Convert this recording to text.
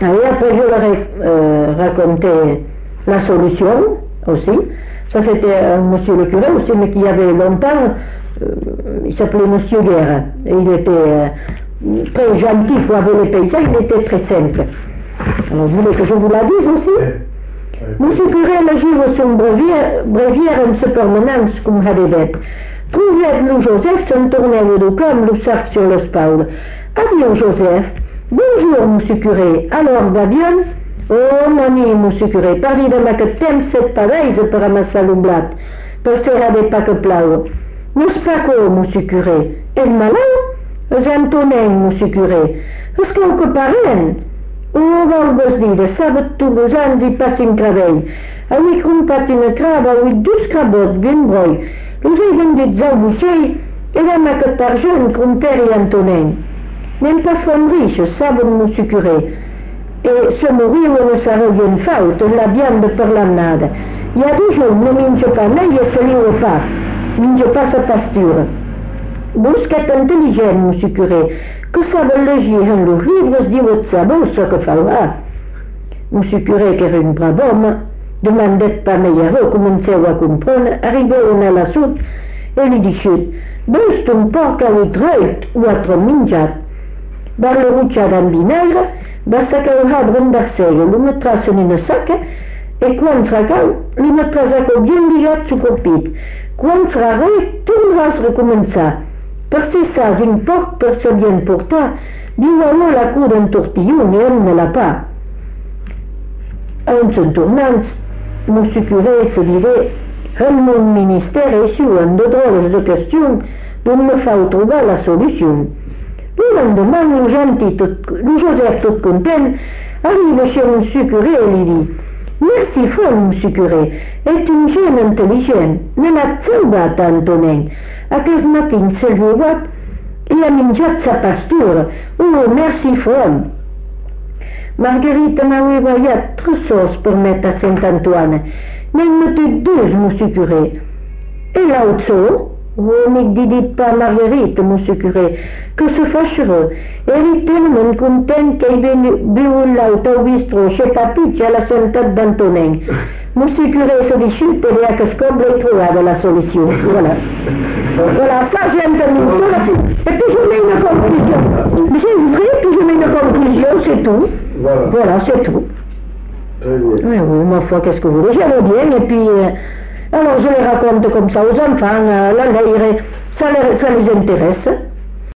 Et après, je leur ai raconté la solution aussi. Ça, c'était monsieur le curé aussi, mais qui avait longtemps, il s'appelait monsieur Guerre. Et il était très gentil pour avoir les paysans, il était très simple. Alors, vous voulez que je vous la dise aussi? Monsieur curé elegiu un brevier en se permanence cum hadebet. Trouviez-vous Joseph s'en tournait du camp, le sac sur le spaul. Adieu Joseph. Bonjour, monsieur curé. Alors, va bien? Oh, nani, monsieur curé. Parli de ma que temps cette pareille per amassar l'omblat. Per sera de pas que plau. N'est-ce pas que, monsieur curé? El malin? J'entoneng, monsieur curé. Est-ce qu'on que parent? Oh, vol dir, de sabat tous ans i passin cravell. Avui crumpat una crava, avui dus crabot, ben broi. Los he vendit zau butxell, era ma que targent crumperi Antoneng. N'hem pas font riche, saben, monsieur curé. Et se mourir ne s'arroguen faut, la viande per l'annada. Il y a 2 jours, ne minge pas nei et se liure pas. Minge pas sa pasture. Busquet intelligent, monsieur curé, que saben llegir en los llibres diuet sabeu ce que faurà. Monsieur curé, que era un brave home, demandet pas meilleur, comenceu a comprendre, arribeu a la sud, et li dixut, veus un porc a uitreut o altre minjat. Va le rutxar en vinagre, va sacar el arbre d'arcega, lo mettràs en una saca, e quan farà cau, li mettràs a cop bien ligat su corpit. Quan farà res, tornaràs a recomençar. Per ser sas un porc per se bien portar, diu alors la cua d'un tortillon et on ne l'a pas. En se tornant, monsieur curé se dirait, el mon ministère est sur un de drôles de questions dont me faut trouver la solution. Le lendemain, le Joseph tout content, arrive chez monsieur curé et lui dit, merci fort, monsieur curé, est une jeune intelligent, ne n'a pas Antoneng. Aquest matin s'ha llevat i ha menjat sa pastura. Oh, merci fort. Marguerite m'avait envoyé 3 sauces pour mettre à Saint-Antoine. Mais il me dit 2, monsieur curé. Et l'autre, vous ne dites pas Marguerite, monsieur curé, que se fâchera. Elle est tellement contente qu'elle bu l'autre au bistrot chez Papitch à la Sainte d'Antoneng. Monsieur curé se dit chute et a que ce qu'on a trouvé la solution. Voilà. Voilà, ça j'ai entendu. Et puis je mets une conclusion. C'est vrai, puis je mets une conclusion, c'est tout. Voilà, c'est tout. Oui, oui, ma foi, qu'est-ce que vous voulez? J'aime bien, et puis, alors je les raconte comme ça aux enfants, la lire, ça les intéresse.